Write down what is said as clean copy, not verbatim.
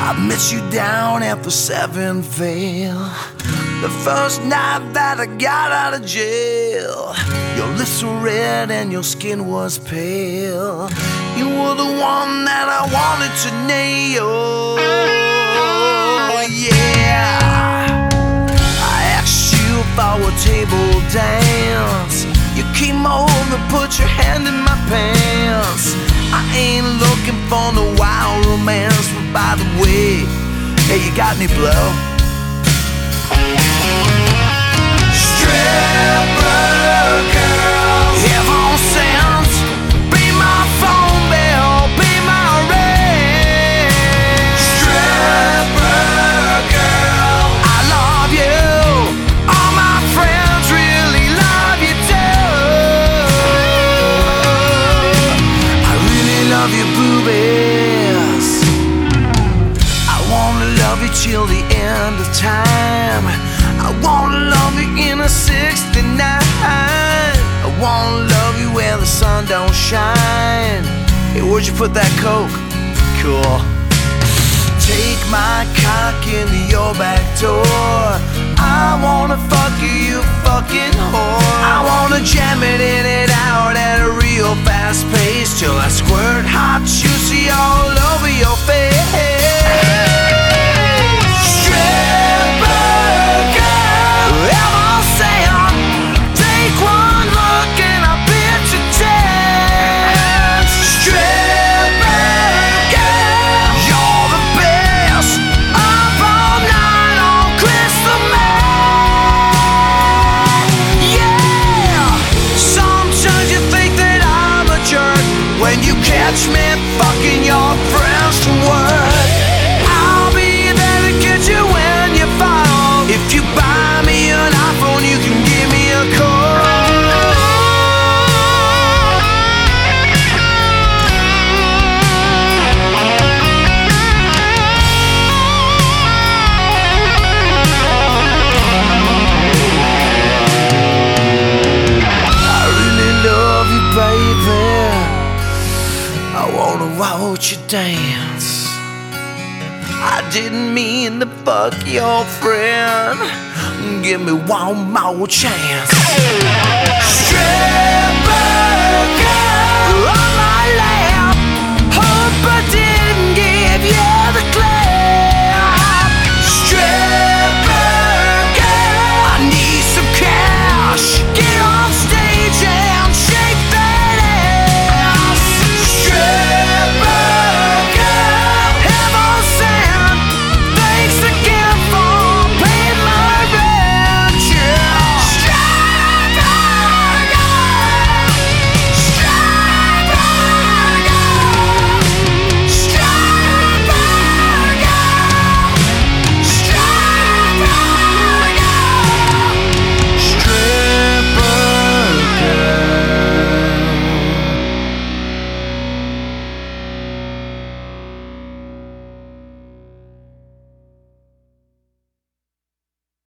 I met you down at the Seventh Veil, the first night that I got out of jail. Your lips were red and your skin was pale. You were the one that I wanted to nail. Yeah, I asked you for a table dance. You came over, put your hand in my pants. I ain't looking for no wild romance, but by the way, hey, you got any blow? Stripper girl, heaven sent, be my phone bill, be my rent. Stripper girl, I love you, all my friends really love you too. I really love your boobies. I wanna love you till the end of time. I wanna love you in a 69. I wanna love you where the sun don't shine. Hey, where'd you put that coke? Cool. Take my cock into your back door. I wanna fuck you, you fucking whore. I wanna jam it in and out at a real fast pace till I squirt hot juicy all over your face. When you catch me fucking your friends from work, I'll be there to get you when you fall. If you buy me an iPhone, you can give me a call. I really love you, baby. I wanna watch you dance. I didn't mean to fuck your friend. Give me one more chance. Stripper girl on my lap, hope I did.